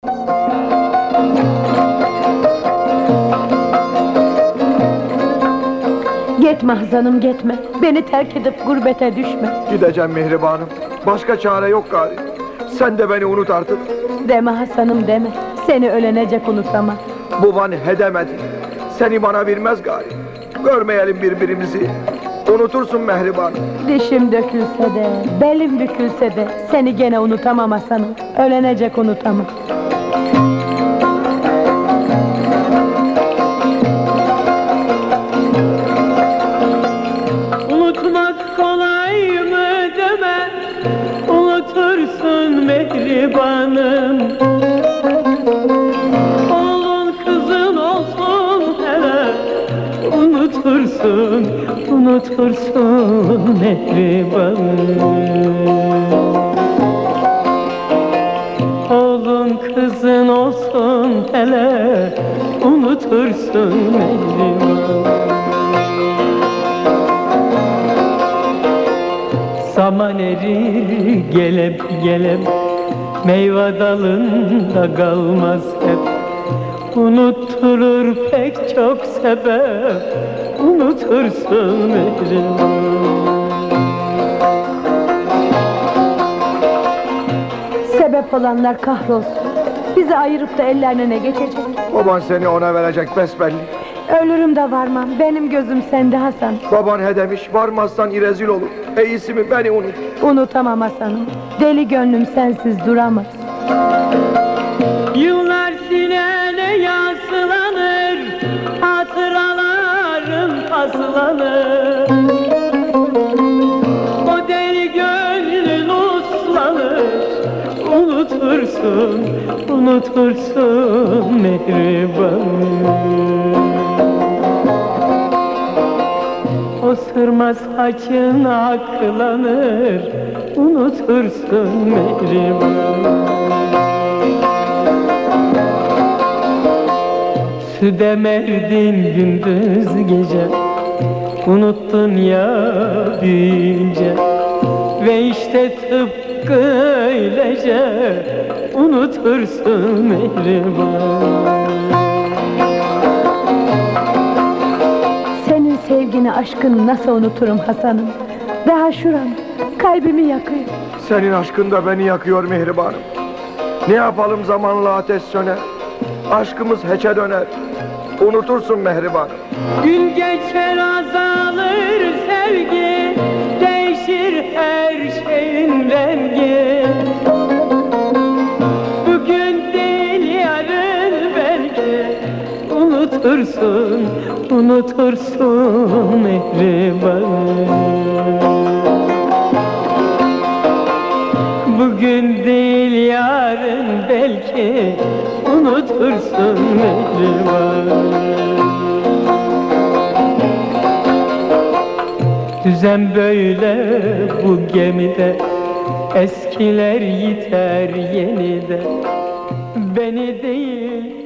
Gitme Hasan'ım gitme, beni terk edip gurbete düşme. Gideceğim Mihribanım, başka çare yok gari. Sen de beni unut artık. Deme Hasan'ım deme, seni ölenecek unutamam. Baban hedemedi, seni bana vermez gari. Görmeyelim birbirimizi, unutursun Mihribanım. Dişim dökülse de, belim bükülse de seni gene unutamam Hasan'ım. Ölenecek unutamam. Unutmak kolay mı deme, unutursun Mihribanım. Oğlun kızın olsun hele, unutursun, unutursun Mihribanım. Oğlun kızın olsun hele, unutursun Mihribanım. Saman erir gelip gelip, meyve dalında kalmaz hep. Unutturur pek çok sebep, unutursun Mihribanım. Sebep olanlar kahrolsun. Bizi ayırıp da ellerine ne geçecek? Baban seni ona verecek besbelli. Ölürüm de varmam, benim gözüm sende Hasan. Baban hedemiş, varmazsan irezil olur. İyisi mi beni unut. Unutamam Hasan'ım, deli gönlüm sensiz duramaz. Yıllar sinene yansılanır, hatıralarım paslanır. O deli gönlün uslanır, unutursun, unutursun Mihribanım. O sırma saçın aklanır, unutursun Mihribanım. Süde merdin gündüz gece, unuttun ya büyüyünce. Ve işte tıpkı öylece, unutursun Mihribanım. Senin sevgini, aşkını nasıl unuturum Hasan'ım? Daha şuram, kalbimi yakıyor. Senin aşkın da beni yakıyor Mihribanım. Ne yapalım, zamanla ateş söner, aşkımız heçe döner. Unutursun Mihribanım. Gün geçer azalır sevgi, değişir her şeyin rengi. Bugün değil yarın belki, unutursun, unutursun Mihribanım. Bugün değil yarın belki, unutursun Mihribanım. Düzen böyle bu gemide, eskiler yiter yenide. Beni değil